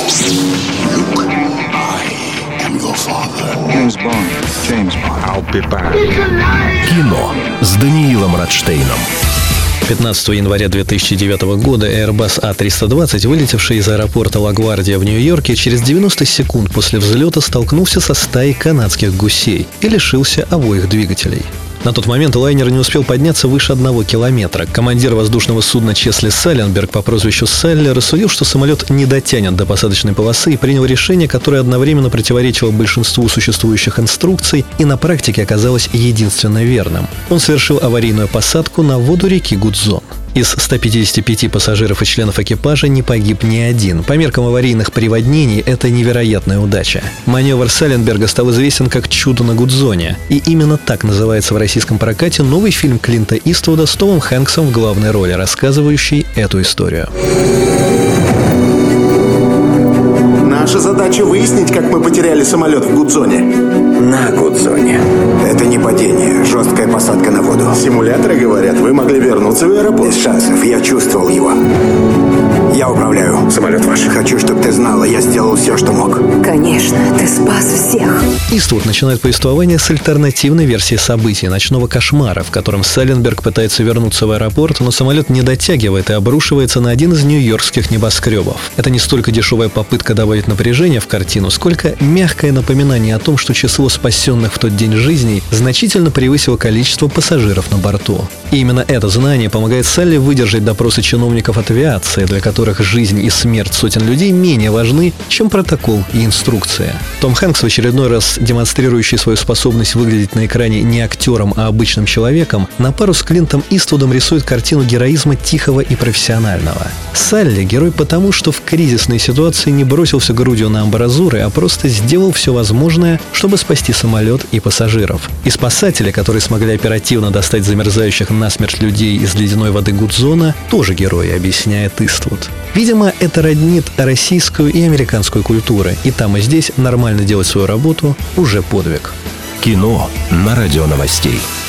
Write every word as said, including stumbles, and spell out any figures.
Luke, I am your father. James Bond. James Bond. I'll be back. Кино с Даниилом Радштейном. пятнадцатого января две тысячи девятого года Airbus А триста двадцать, вылетевший из аэропорта Лагвардия в Нью-Йорке, через девяносто секунд после взлета столкнулся со стаей канадских гусей и лишился обоих двигателей. На тот момент лайнер не успел подняться выше одного километра. Командир воздушного судна Чесли Салленберг по прозвищу Салли рассудил, что самолет не дотянет до посадочной полосы, и принял решение, которое одновременно противоречило большинству существующих инструкций и на практике оказалось единственно верным. Он совершил аварийную посадку на воду реки Гудзон. Из ста пятидесяти пяти пассажиров и членов экипажа не погиб ни один. По меркам аварийных приводнений это невероятная удача. Маневр Салленберга стал известен как «Чудо на Гудзоне». И именно так называется в российском прокате новый фильм Клинта Иствуда с Томом Хэнксом в главной роли, рассказывающий эту историю. Наша задача выяснить, как мы потеряли самолет в Гудзоне. На Гудзоне. Это не падение, жесткая посадка на воду. Симуляторы говорят, вы могли вернуться в аэропорт. Без шансов, я чувствовал его. Я управляю. Самолет ваш. Хочу, чтобы ты знала, я сделал все, что мог. Конечно, ты спас всех. Иствуд начинает повествование с альтернативной версии событий «Ночного кошмара», в котором Салленберг пытается вернуться в аэропорт, но самолет не дотягивает и обрушивается на один из нью-йоркских небоскребов. Это не столько дешевая попытка добавить напряжение в картину, сколько мягкое напоминание о том, что число спасенных в тот день жизней значительно превысило количество пассажиров на борту. И именно это знание помогает Салли выдержать допросы чиновников от авиации, для которых жизнь и смерть сотен людей менее важны, чем протокол и инструкция. Том Хэнкс, в очередной раз демонстрирующий свою способность выглядеть на экране не актером, а обычным человеком, на пару с Клинтом Иствудом рисует картину героизма тихого и профессионального. Салли – герой потому, что в кризисной ситуации не бросился грудью на амбразуры, а просто сделал все возможное, чтобы спасти самолет и пассажиров. И спасатели, которые смогли оперативно достать замерзающих насмерть людей из ледяной воды Гудзона, тоже герои, объясняет Иствуд. Видимо, это роднит российскую и американскую культуры, и там и здесь нормально делать свою работу уже подвиг. Кино на радио новостей.